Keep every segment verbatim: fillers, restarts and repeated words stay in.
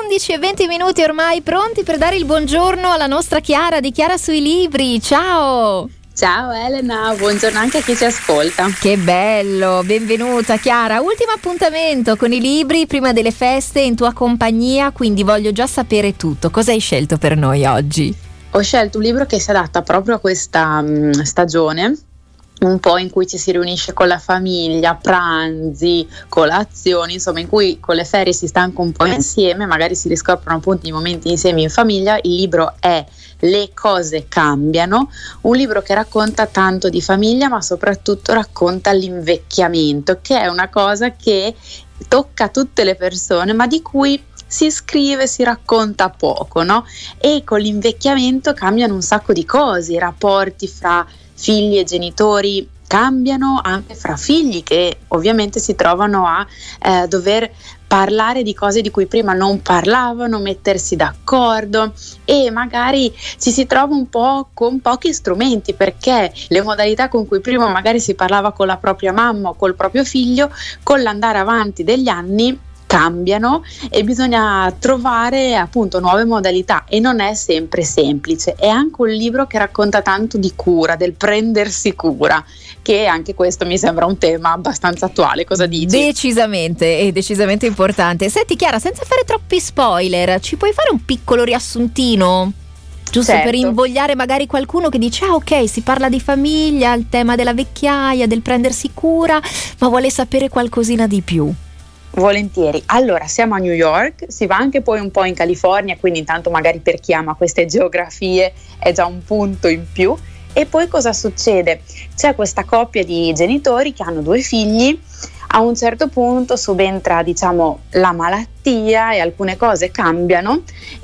undici e venti minuti ormai, pronti per dare il buongiorno alla nostra Chiara di Chiara sui libri. Ciao! Ciao Elena, buongiorno anche a chi ci ascolta. Che bello, benvenuta Chiara. Ultimo appuntamento con i libri prima delle feste in tua compagnia, quindi voglio già sapere tutto. Cosa hai scelto per noi oggi? Ho scelto un libro che si adatta proprio a questa um, stagione, un po' in cui ci si riunisce con la famiglia, pranzi, colazioni, insomma in cui con le ferie si sta anche un po' insieme, magari si riscoprono appunto i momenti insieme in famiglia. Il libro è Le cose cambiano, un libro che racconta tanto di famiglia, ma soprattutto racconta l'invecchiamento, che è una cosa che tocca tutte le persone, ma di cui si scrive, si racconta poco, no? E con l'invecchiamento cambiano un sacco di cose, i rapporti fra figli e genitori cambiano, anche fra figli che ovviamente si trovano a eh, dover parlare di cose di cui prima non parlavano, mettersi d'accordo, e magari ci si trova un po' con pochi strumenti, perché le modalità con cui prima magari si parlava con la propria mamma o col proprio figlio, con l'andare avanti degli anni cambiano e bisogna trovare appunto nuove modalità, e non è sempre semplice. È anche un libro che racconta tanto di cura, del prendersi cura, che anche questo mi sembra un tema abbastanza attuale. Cosa dici? Decisamente, è decisamente importante. Senti Chiara, senza fare troppi spoiler, ci puoi fare un piccolo riassuntino? Giusto, certo, per invogliare magari qualcuno che dice ah ok, si parla di famiglia, il tema della vecchiaia, del prendersi cura, ma vuole sapere qualcosina di più. Volentieri. Allora, siamo a New York, si va anche poi un po' in California, quindi intanto magari per chi ama queste geografie è già un punto in più. E poi cosa succede? C'è questa coppia di genitori che hanno due figli. A un certo punto subentra, diciamo, la malattia e alcune cose cambiano,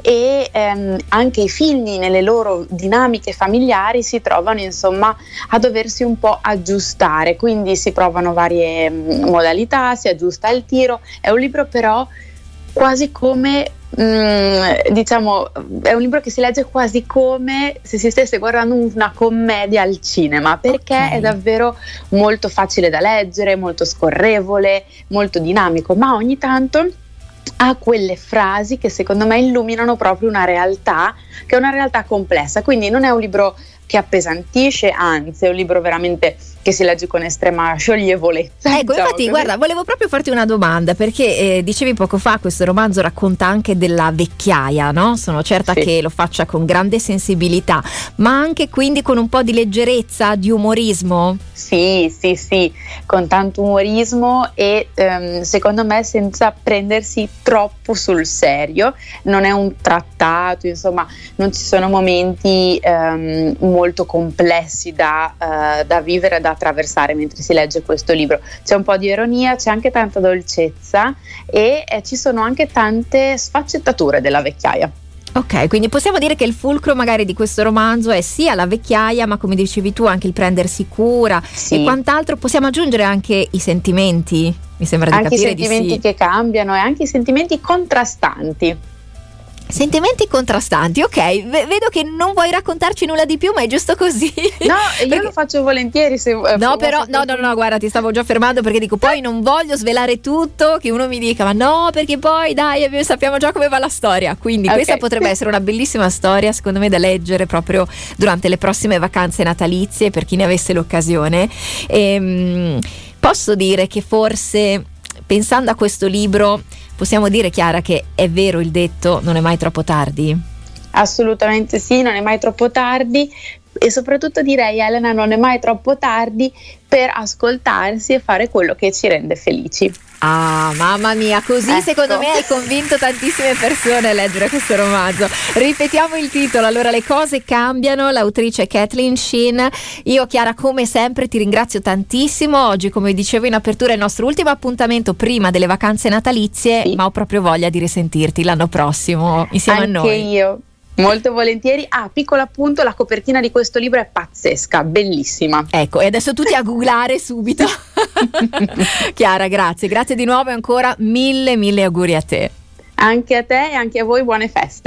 e ehm, anche i figli nelle loro dinamiche familiari si trovano insomma a doversi un po' aggiustare, quindi si provano varie mh, modalità, si aggiusta il tiro. È un libro però quasi come Mm, diciamo è un libro che si legge quasi come se si stesse guardando una commedia al cinema, perché okay, è davvero molto facile da leggere, molto scorrevole, molto dinamico, ma ogni tanto ha quelle frasi che secondo me illuminano proprio una realtà che è una realtà complessa. Quindi non è un libro che appesantisce, anzi è un libro veramente che si legge con estrema scioglievolezza. Ecco, diciamo, infatti guarda, volevo proprio farti una domanda, perché eh, dicevi poco fa questo romanzo racconta anche della vecchiaia, no? Sono certa sì, che lo faccia con grande sensibilità, ma anche quindi con un po' di leggerezza, di umorismo? Sì, sì, sì, con tanto umorismo e ehm, secondo me senza prendersi troppo sul serio. Non è un trattato, insomma non ci sono momenti ehm, molto complessi da, uh, da vivere, da attraversare mentre si legge questo libro. C'è un po' di ironia, c'è anche tanta dolcezza e eh, ci sono anche tante sfaccettature della vecchiaia. Ok, quindi possiamo dire che il fulcro magari di questo romanzo è sia la vecchiaia, ma come dicevi tu anche il prendersi cura, sì, e quant'altro. Possiamo aggiungere anche i sentimenti, mi sembra di anche capire i sentimenti di sì, che cambiano e anche i sentimenti contrastanti. Sentimenti contrastanti, ok, v- vedo che non vuoi raccontarci nulla di più, ma è giusto così. No, io perché... lo faccio volentieri se eh, No, però, no, no, no, guarda, ti stavo già fermando perché dico, poi non voglio svelare tutto, che uno mi dica, ma no, perché poi dai, sappiamo già come va la storia. Quindi okay, questa potrebbe essere una bellissima storia, secondo me, da leggere proprio durante le prossime vacanze natalizie, per chi ne avesse l'occasione. Ehm, posso dire che forse, pensando a questo libro, possiamo dire, Chiara, che è vero il detto non è mai troppo tardi? Assolutamente sì, non è mai troppo tardi, e soprattutto direi, Elena, non è mai troppo tardi per ascoltarsi e fare quello che ci rende felici. Ah, mamma mia, così ecco, secondo me hai convinto tantissime persone a leggere questo romanzo. Ripetiamo il titolo, allora, Le cose cambiano, l'autrice è Kathleen Shin. Io, Chiara, come sempre ti ringrazio tantissimo. Oggi, come dicevo in apertura, è il nostro ultimo appuntamento prima delle vacanze natalizie, sì, ma ho proprio voglia di risentirti l'anno prossimo insieme Anche a noi. Anche io. Molto volentieri. Ah, piccolo appunto, la copertina di questo libro è pazzesca, bellissima. Ecco, e adesso tutti a googlare subito. Chiara, grazie, grazie di nuovo e ancora mille mille auguri a te. Anche a te e anche a voi buone feste.